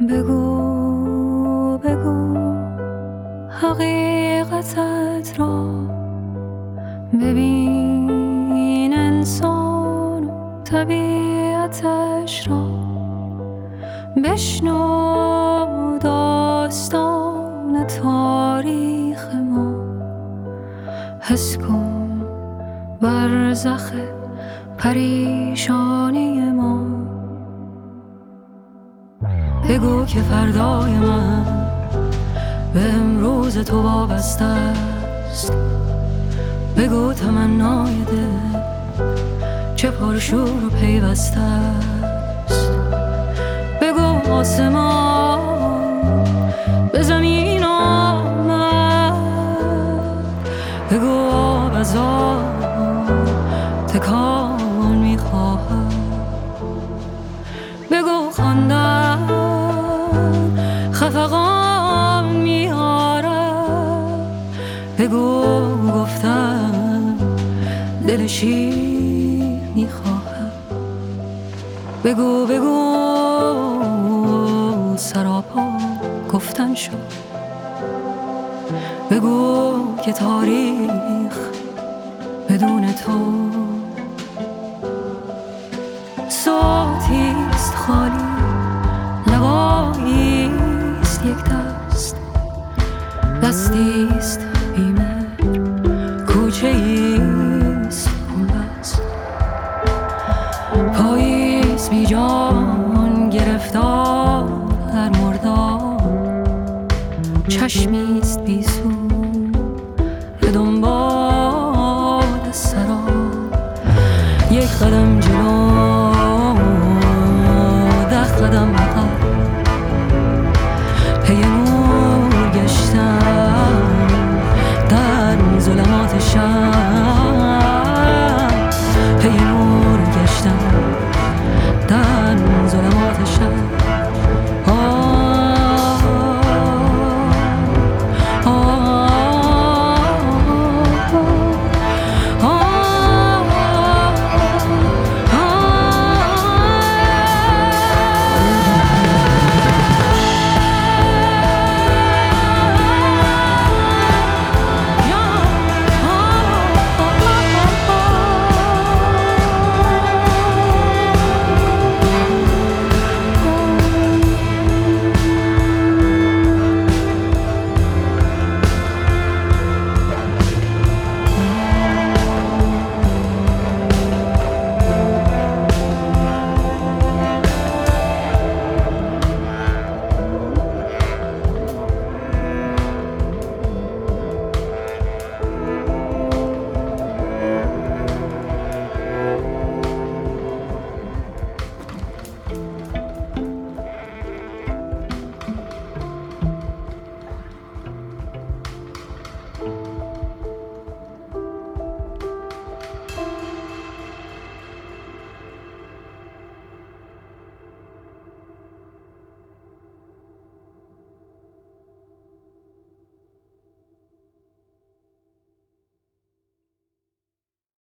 بگو بگو حقیقتت را، ببین انسان و طبیعتش را، بشنو داستان تاریخ ما، حس کن برزخ پریشانی ما. بگو که فردای من به امروز تو وابسته است، بگو تمنای دل چه پرشور و پیوسته است، بگو آسمان به زمین آمد، بگو آب از آب تکان میخواهد، بگو خواندن خفقان میارد، بگو گفتن دل شیر میخواهد، بگو بگو سراپا گفتن شد، بگو که تاریخ بدون تو صوتیست خالی، لباییست یک دست، دستیست بیمه، کوچه‌ایست بنبست، پاییست بی جان گرفتار در مردار، چشمیست بی سو به دنبال سرا، یک قدم جلو 10 قدم